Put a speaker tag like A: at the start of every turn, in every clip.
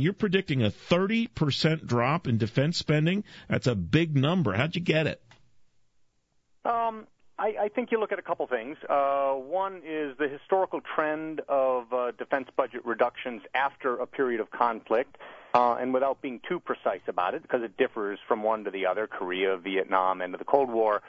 A: You're predicting a 30% drop in defense spending. That's a big number. How'd you get it?
B: I think you look at a couple things. One is the historical trend of defense budget reductions after a period of conflict, and without being too precise about it, because it differs from one to the other, Korea, Vietnam, end of the Cold War,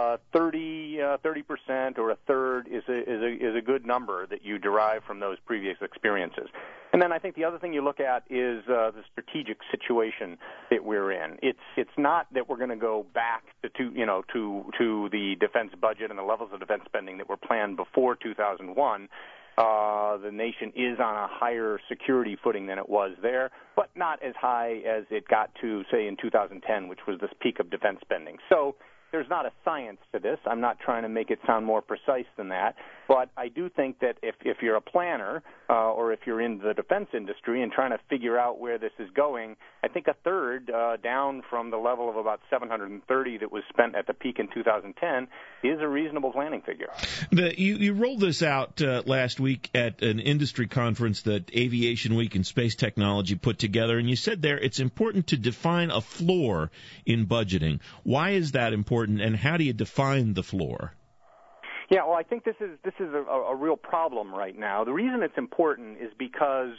B: 30% or a third is a good number that you derive from those previous experiences. And then I think the other thing you look at is the strategic situation that we're in. It's not that we're going to go back to the defense budget and the levels of defense spending that were planned before 2001. The nation is on a higher security footing than it was there, but not as high as it got to, say, in 2010, which was this peak of defense spending. So there's not a science to this. I'm not trying to make it sound more precise than that. But I do think that if you're a planner or if you're in the defense industry and trying to figure out where this is going, I think a third down from the level of about 730 that was spent at the peak in 2010 is a reasonable planning figure.
A: You rolled this out last week at an industry conference that Aviation Week and Space Technology put together, and you said there it's important to define a floor in budgeting. Why is that important, and how do you define the floor?
B: Yeah, well, I think this is a real problem right now. The reason it's important is because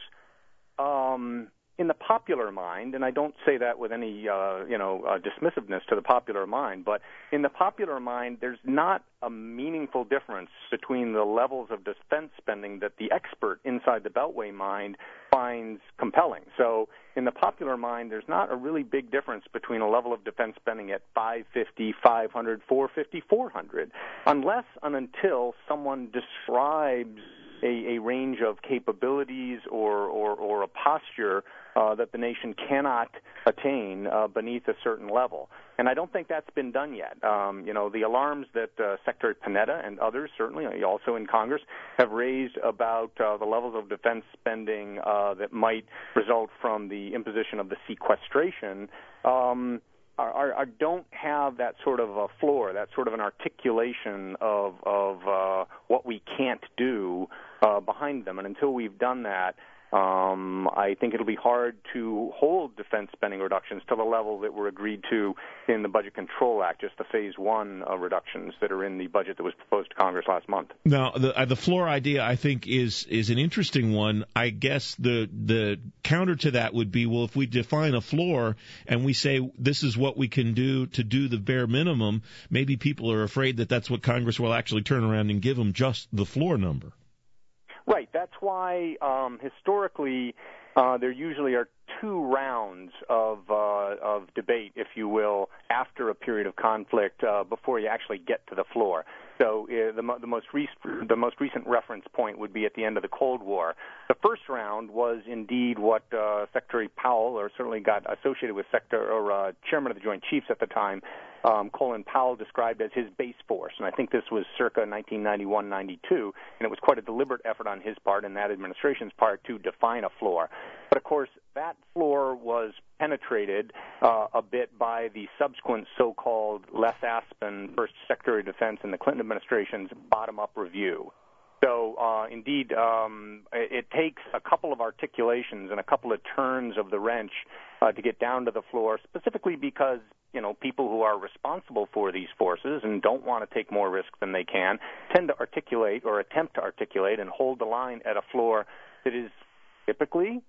B: in the popular mind, and I don't say that with any dismissiveness to the popular mind, but in the popular mind, there's not a meaningful difference between the levels of defense spending that the expert inside the Beltway mind finds compelling. So in the popular mind, there's not a really big difference between a level of defense spending at 550, 500, 450, 400, unless and until someone describes a range of capabilities or a posture that the nation cannot attain beneath a certain level. And I don't think that's been done yet. The alarms that Secretary Panetta and others, certainly also in Congress, have raised about the levels of defense spending that might result from the imposition of the sequestration don't have that sort of a floor, that sort of an articulation of what we can't do behind them. And until we've done that, I think it'll be hard to hold defense spending reductions to the level that were agreed to in the Budget Control Act, just the Phase 1 reductions that are in the budget that was proposed to Congress last month.
A: Now, the floor idea, I think, is an interesting one. I guess the counter to that would be, well, if we define a floor and we say this is what we can do to do the bare minimum, maybe people are afraid that that's what Congress will actually turn around and give them, just the floor number.
B: Right. That's why historically there usually are two rounds of debate, if you will, after a period of conflict before you actually get to the floor. So the most recent reference point would be at the end of the Cold War. The first round was indeed what Secretary Powell, or certainly got associated with Chairman of the Joint Chiefs at the time, Colin Powell, described as his base force. And I think this was circa 1991-92, and it was quite a deliberate effort on his part and that administration's part to define a floor. But, of course, that floor was penetrated a bit by the subsequent so-called Les Aspin, First Secretary of Defense in the Clinton administration's bottom-up review. So, indeed, it takes a couple of articulations and a couple of turns of the wrench to get down to the floor, specifically because, people who are responsible for these forces and don't want to take more risk than they can tend to articulate or attempt to articulate and hold the line at a floor that is typically,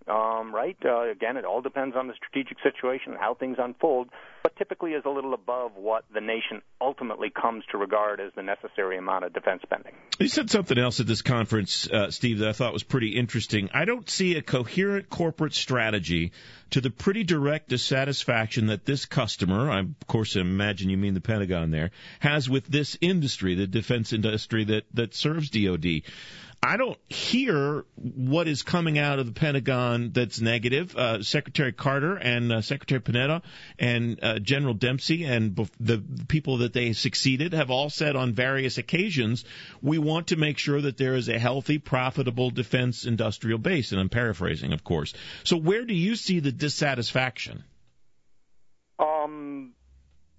B: again, it all depends on the strategic situation and how things unfold, but typically is a little above what the nation ultimately comes to regard as the necessary amount of defense spending.
A: You said something else at this conference, Steve, that I thought was pretty interesting. I don't see a coherent corporate strategy to the pretty direct dissatisfaction that this customer, I of course imagine you mean the Pentagon there, has with this industry, the defense industry that serves DOD. I don't hear what is coming out of the Pentagon that's negative. Secretary Carter and Secretary Panetta and General Dempsey and the people that they succeeded have all said on various occasions, we want to make sure that there is a healthy, profitable defense industrial base. And I'm paraphrasing, of course. So where do you see the dissatisfaction?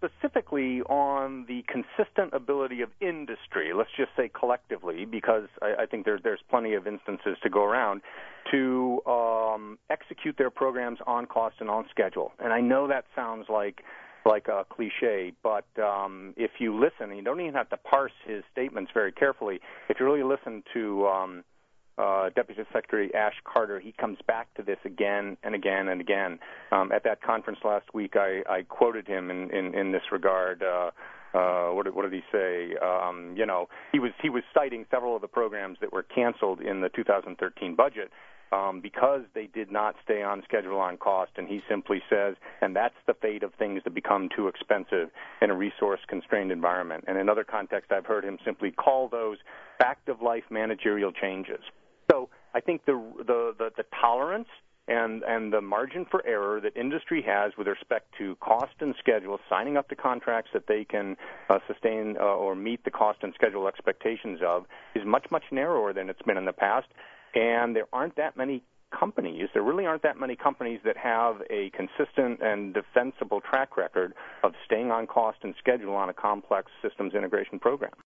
B: specifically on the consistent ability of industry, let's just say collectively, because I think there's plenty of instances to go around, to execute their programs on cost and on schedule. And I know that sounds like a cliche, but if you listen, and you don't even have to parse his statements very carefully, if you really listen to Deputy Secretary Ash Carter, he comes back to this again and again and again. At that conference last week, I quoted him in this regard. What did he say? He was citing several of the programs that were canceled in the 2013 budget because they did not stay on schedule, on cost, and he simply says, and that's the fate of things that become too expensive in a resource-constrained environment. And in other contexts, I've heard him simply call those fact-of-life managerial changes. So I think the tolerance and the margin for error that industry has with respect to cost and schedule, signing up to contracts that they can sustain or meet the cost and schedule expectations of, is much, much narrower than it's been in the past. And there aren't that many companies, there really aren't that many companies that have a consistent and defensible track record of staying on cost and schedule on a complex systems integration program.